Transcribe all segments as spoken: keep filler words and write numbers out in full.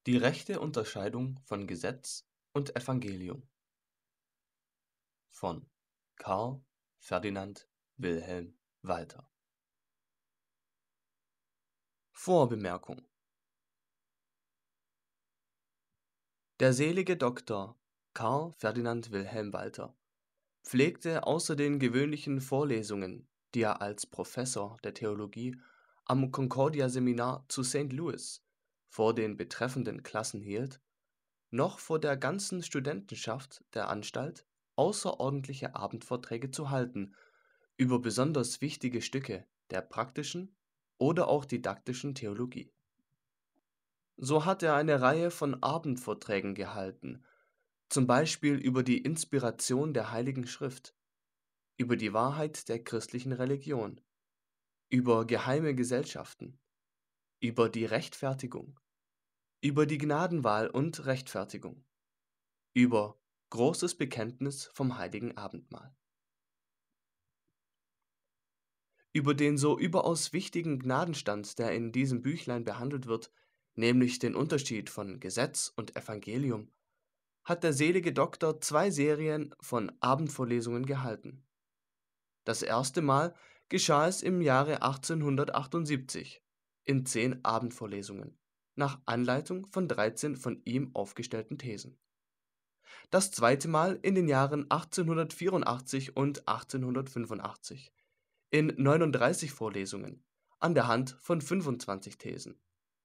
Die rechte Unterscheidung von Gesetz und Evangelium von Karl Ferdinand Wilhelm Walter. Vorbemerkung: Der selige Doktor Karl Ferdinand Wilhelm Walter pflegte außer den gewöhnlichen Vorlesungen, die er als Professor der Theologie am Concordia-Seminar zu Saint Louis vor den betreffenden Klassen hielt, noch vor der ganzen Studentenschaft der Anstalt außerordentliche Abendvorträge zu halten über besonders wichtige Stücke der praktischen oder auch didaktischen Theologie. So hat er eine Reihe von Abendvorträgen gehalten, zum Beispiel über die Inspiration der Heiligen Schrift, über die Wahrheit der christlichen Religion, über geheime Gesellschaften, über die Rechtfertigung, über die Gnadenwahl und Rechtfertigung, über großes Bekenntnis vom Heiligen Abendmahl. Über den so überaus wichtigen Gnadenstand, der in diesem Büchlein behandelt wird, nämlich den Unterschied von Gesetz und Evangelium, hat der selige Doktor zwei Serien von Abendvorlesungen gehalten. Das erste Mal geschah es im Jahre achtzehnhundertachtundsiebzig in zehn Abendvorlesungen, nach Anleitung von dreizehn von ihm aufgestellten Thesen. Das zweite Mal in den Jahren achtzehnhundertvierundachtzig und achtzehnhundertfünfundachtzig in neununddreißig Vorlesungen an der Hand von fünfundzwanzig Thesen.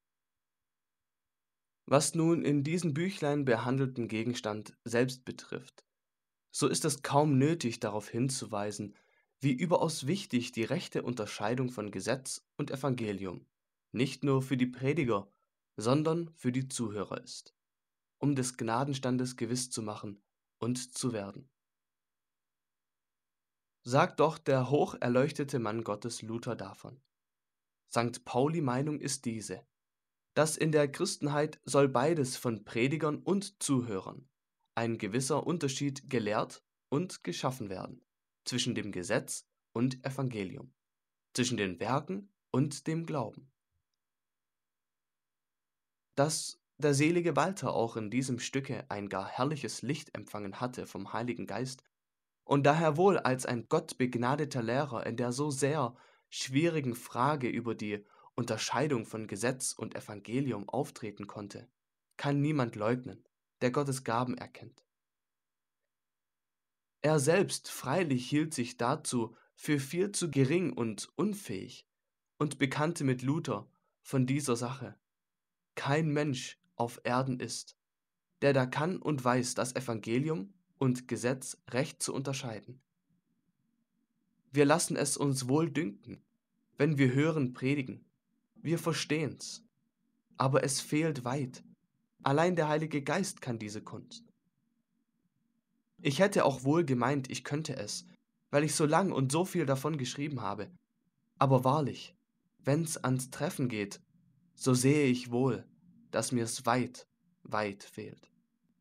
Was nun in diesem Büchlein behandelten Gegenstand selbst betrifft, so ist es kaum nötig, darauf hinzuweisen, wie überaus wichtig die rechte Unterscheidung von Gesetz und Evangelium nicht nur für die Prediger, sondern für die Zuhörer ist, um des Gnadenstandes gewiss zu machen und zu werden. Sagt doch der hocherleuchtete Mann Gottes Luther davon: Sankt Pauli Meinung ist diese, dass in der Christenheit soll beides von Predigern und Zuhörern ein gewisser Unterschied gelehrt und geschaffen werden zwischen dem Gesetz und Evangelium, zwischen den Werken und dem Glauben. Dass der selige Walter auch in diesem Stücke ein gar herrliches Licht empfangen hatte vom Heiligen Geist und daher wohl als ein gottbegnadeter Lehrer in der so sehr schwierigen Frage über die Unterscheidung von Gesetz und Evangelium auftreten konnte, kann niemand leugnen, der Gottes Gaben erkennt. Er selbst freilich hielt sich dazu für viel zu gering und unfähig und bekannte mit Luther von dieser Sache: Kein Mensch auf Erden ist, der da kann und weiß, das Evangelium und Gesetz recht zu unterscheiden. Wir lassen es uns wohl dünken, wenn wir hören predigen, wir verstehen's, aber es fehlt weit. Allein der Heilige Geist kann diese Kunst. Ich hätte auch wohl gemeint, ich könnte es, weil ich so lang und so viel davon geschrieben habe. Aber wahrlich, wenn's ans Treffen geht, so sehe ich wohl, dass mir's weit, weit fehlt.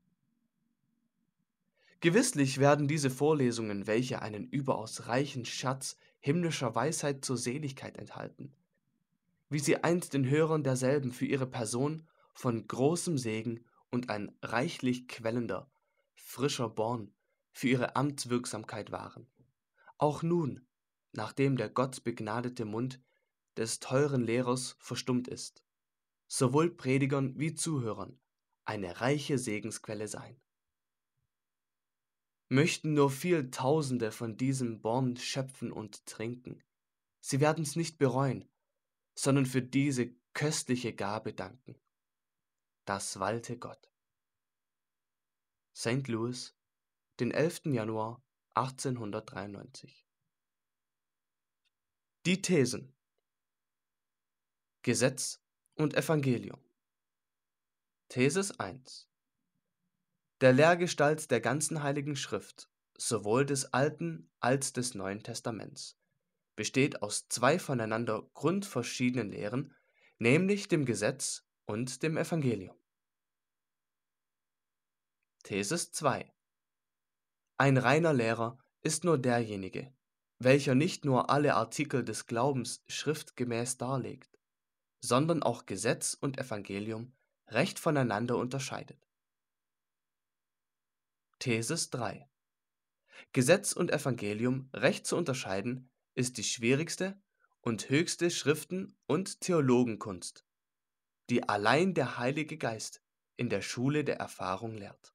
Gewisslich werden diese Vorlesungen, welche einen überaus reichen Schatz himmlischer Weisheit zur Seligkeit enthalten, wie sie einst den Hörern derselben für ihre Person von großem Segen und ein reichlich quellender, frischer Born für ihre Amtswirksamkeit waren, auch nun, nachdem der gottbegnadete Mund des teuren Lehrers verstummt ist, sowohl Predigern wie Zuhörern eine reiche Segensquelle sein. Möchten nur viel Tausende von diesem Born schöpfen und trinken, sie werden's nicht bereuen, sondern für diese köstliche Gabe danken. Das walte Gott. Saint Louis, den elften Januar achtzehnhundertdreiundneunzig. Die Thesen: Gesetz und Evangelium. Thesis eins: Der Lehrgestalt der ganzen Heiligen Schrift, sowohl des Alten als des Neuen Testaments, besteht aus zwei voneinander grundverschiedenen Lehren, nämlich dem Gesetz und dem Evangelium. Thesis zwei: Ein reiner Lehrer ist nur derjenige, welcher nicht nur alle Artikel des Glaubens schriftgemäß darlegt, sondern auch Gesetz und Evangelium recht voneinander unterscheidet. Thesis drei. Gesetz und Evangelium recht zu unterscheiden, ist die schwierigste und höchste Schriften- und Theologenkunst, die allein der Heilige Geist in der Schule der Erfahrung lehrt.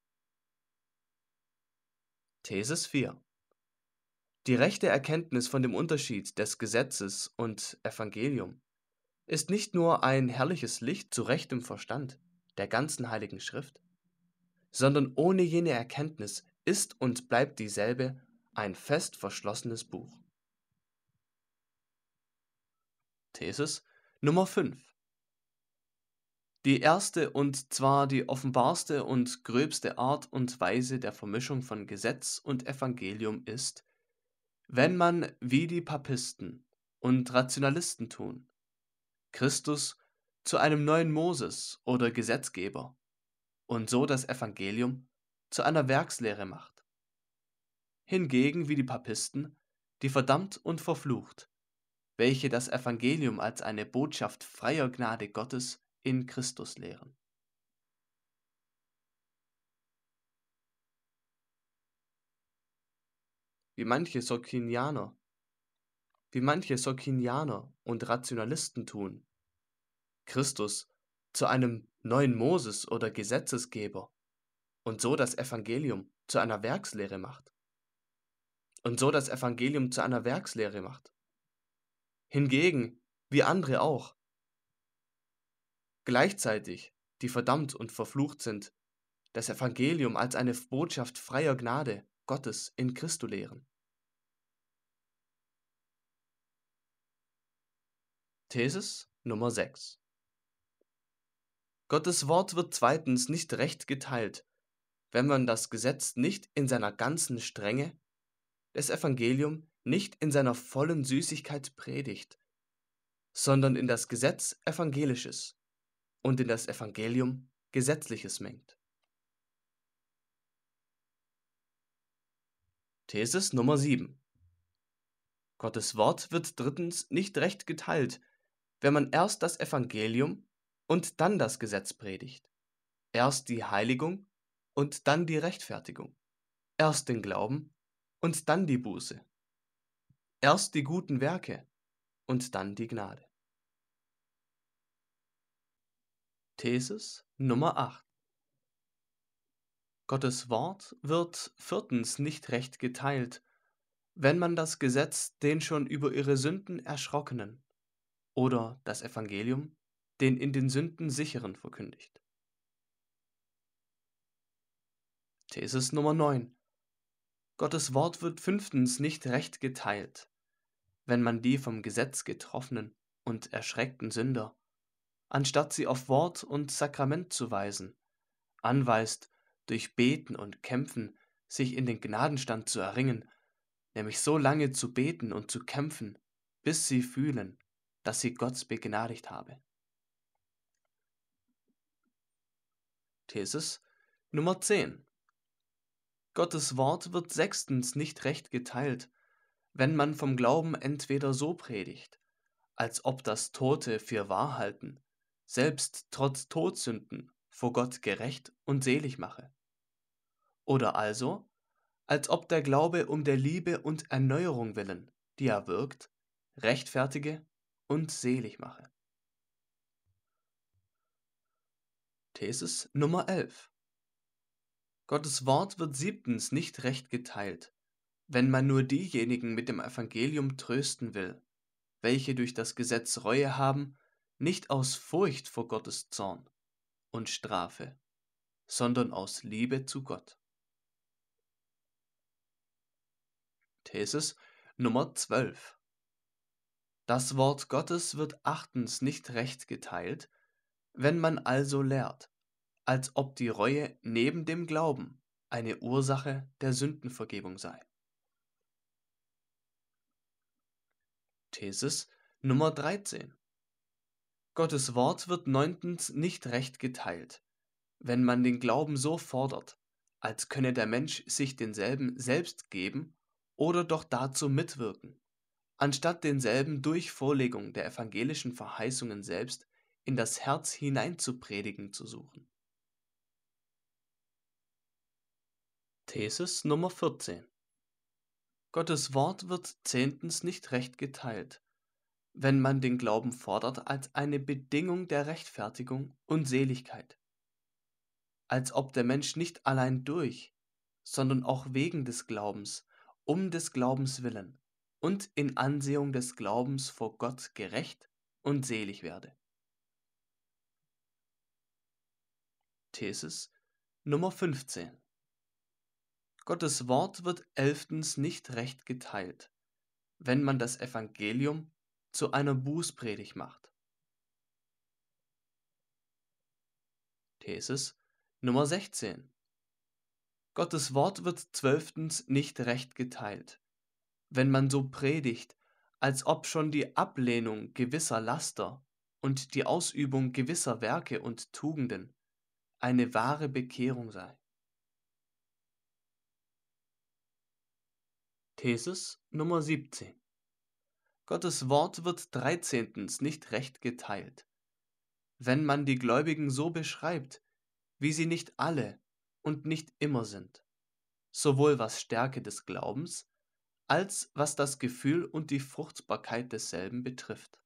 Thesis vier. Die rechte Erkenntnis von dem Unterschied des Gesetzes und Evangelium ist nicht nur ein herrliches Licht zu rechtem Verstand der ganzen Heiligen Schrift, sondern ohne jene Erkenntnis ist und bleibt dieselbe ein fest verschlossenes Buch. Thesis Nummer fünf. Die erste und zwar die offenbarste und gröbste Art und Weise der Vermischung von Gesetz und Evangelium ist, wenn man, wie die Papisten und Rationalisten tun, Christus zu einem neuen Moses oder Gesetzgeber und so das Evangelium zu einer Werkslehre macht. Hingegen wie die Papisten, die verdammt und verflucht, welche das Evangelium als eine Botschaft freier Gnade Gottes in Christus lehren. Wie manche Socinianer, wie manche Socinianer und Rationalisten tun, Christus zu einem neuen Moses oder Gesetzesgeber und so das Evangelium zu einer Werkslehre macht. Und so das Evangelium zu einer Werkslehre macht. Hingegen, wie andere auch, gleichzeitig, die verdammt und verflucht sind, das Evangelium als eine Botschaft freier Gnade Gottes in Christo lehren. Thesis Nummer sechs. Gottes Wort wird zweitens nicht recht geteilt, wenn man das Gesetz nicht in seiner ganzen Strenge, das Evangelium nicht in seiner vollen Süßigkeit predigt, sondern in das Gesetz Evangelisches und in das Evangelium Gesetzliches mengt. Thesis Nummer sieben. Gottes Wort wird drittens nicht recht geteilt, wenn man erst das Evangelium und dann das Gesetz predigt, erst die Heiligung und dann die Rechtfertigung, erst den Glauben und dann die Buße, erst die guten Werke und dann die Gnade. Thesis Nummer acht. Gottes Wort wird viertens nicht recht geteilt, wenn man das Gesetz den schon über ihre Sünden Erschrockenen oder das Evangelium den in den Sünden Sicheren verkündigt. Thesis Nummer neun. Gottes Wort wird fünftens nicht recht geteilt, wenn man die vom Gesetz getroffenen und erschreckten Sünder, anstatt sie auf Wort und Sakrament zu weisen, anweist, durch Beten und Kämpfen sich in den Gnadenstand zu erringen, nämlich so lange zu beten und zu kämpfen, bis sie fühlen, dass sie Gott begnadigt habe. Thesis Nummer zehn. Gottes Wort wird sechstens nicht recht geteilt, wenn man vom Glauben entweder so predigt, als ob das Tote für wahr halten, selbst trotz Todsünden vor Gott gerecht und selig mache. Oder also, als ob der Glaube um der Liebe und Erneuerung willen, die er wirkt, rechtfertige und selig mache. Thesis Nummer elf. Gottes Wort wird siebtens nicht recht geteilt, wenn man nur diejenigen mit dem Evangelium trösten will, welche durch das Gesetz Reue haben, nicht aus Furcht vor Gottes Zorn und Strafe, sondern aus Liebe zu Gott. Thesis Nummer zwölf. Das Wort Gottes wird achtens nicht recht geteilt, wenn man also lehrt, als ob die Reue neben dem Glauben eine Ursache der Sündenvergebung sei. Thesis Nummer dreizehn. Gottes Wort wird neuntens nicht recht geteilt, wenn man den Glauben so fordert, als könne der Mensch sich denselben selbst geben oder doch dazu mitwirken, anstatt denselben durch Vorlegung der evangelischen Verheißungen selbst in das Herz hinein zu predigen zu suchen. Thesis Nummer vierzehn. Gottes Wort wird zehntens nicht recht geteilt, wenn man den Glauben fordert als eine Bedingung der Rechtfertigung und Seligkeit, als ob der Mensch nicht allein durch, sondern auch wegen des Glaubens, um des Glaubens willen und in Ansehung des Glaubens vor Gott gerecht und selig werde. Thesis Nummer fünfzehn. Gottes Wort wird elftens nicht recht geteilt, wenn man das Evangelium zu einer Bußpredigt macht. Thesis Nummer sechzehn. Gottes Wort wird zwölftens nicht recht geteilt, wenn man so predigt, als ob schon die Ablehnung gewisser Laster und die Ausübung gewisser Werke und Tugenden eine wahre Bekehrung sei. Thesis Nummer siebzehn. Gottes Wort wird dreizehntens nicht recht geteilt, wenn man die Gläubigen so beschreibt, wie sie nicht alle und nicht immer sind, sowohl was Stärke des Glaubens, als was das Gefühl und die Fruchtbarkeit desselben betrifft.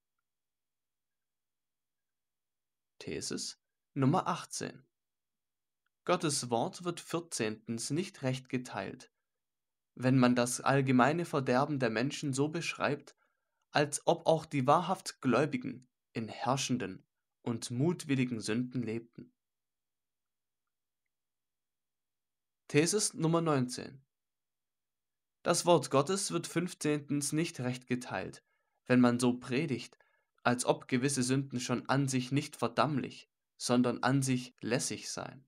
Thesis Nummer achtzehn. Gottes Wort wird vierzehntens nicht recht geteilt, wenn man das allgemeine Verderben der Menschen so beschreibt, als ob auch die wahrhaft Gläubigen in herrschenden und mutwilligen Sünden lebten. Thesis Nummer neunzehn. Das Wort Gottes wird fünfzehntens nicht recht geteilt, wenn man so predigt, als ob gewisse Sünden schon an sich nicht verdammlich, sondern an sich lässig seien.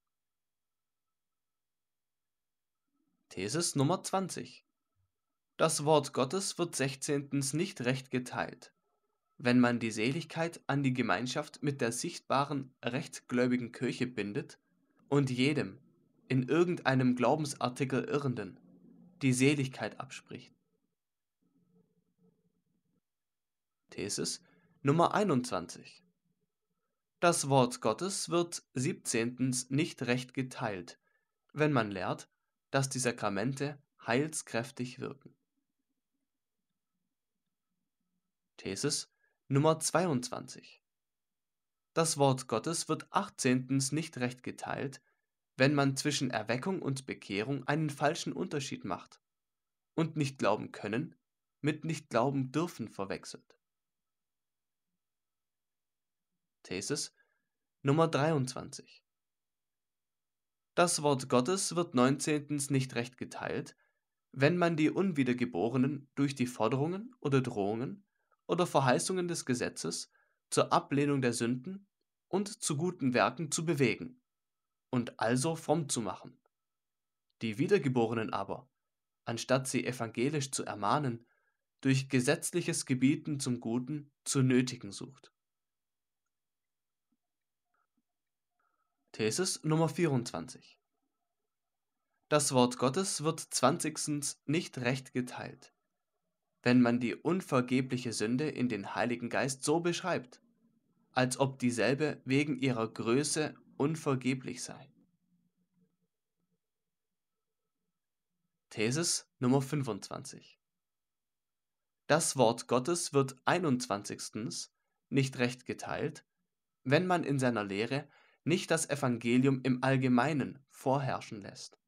Thesis Nummer zwanzig. Das Wort Gottes wird sechzehntens nicht recht geteilt, wenn man die Seligkeit an die Gemeinschaft mit der sichtbaren, rechtgläubigen Kirche bindet und jedem, in irgendeinem Glaubensartikel Irrenden, die Seligkeit abspricht. Thesis Nummer einundzwanzig. Das Wort Gottes wird siebzehntens nicht recht geteilt, wenn man lehrt, dass die Sakramente heilskräftig wirken. Thesis Nummer zweiundzwanzig. Das Wort Gottes wird achtzehntens nicht recht geteilt, wenn man zwischen Erweckung und Bekehrung einen falschen Unterschied macht und nicht glauben können mit nicht glauben dürfen verwechselt. Thesis Nummer dreiundzwanzig. Das Wort Gottes wird neunzehntens nicht recht geteilt, wenn man die Unwiedergeborenen durch die Forderungen oder Drohungen oder Verheißungen des Gesetzes zur Ablehnung der Sünden und zu guten Werken zu bewegen und also fromm zu machen. Die Wiedergeborenen aber, anstatt sie evangelisch zu ermahnen, durch gesetzliches Gebieten zum Guten zu nötigen sucht. Thesis Nummer vierundzwanzig. Das Wort Gottes wird zwanzigstens nicht recht geteilt, wenn man die unvergebliche Sünde in den Heiligen Geist so beschreibt, als ob dieselbe wegen ihrer Größe unvergeblich sei. Thesis Nummer fünfundzwanzig. Das Wort Gottes wird einundzwanzigstens nicht recht geteilt, wenn man in seiner Lehre nicht das Evangelium im Allgemeinen vorherrschen lässt.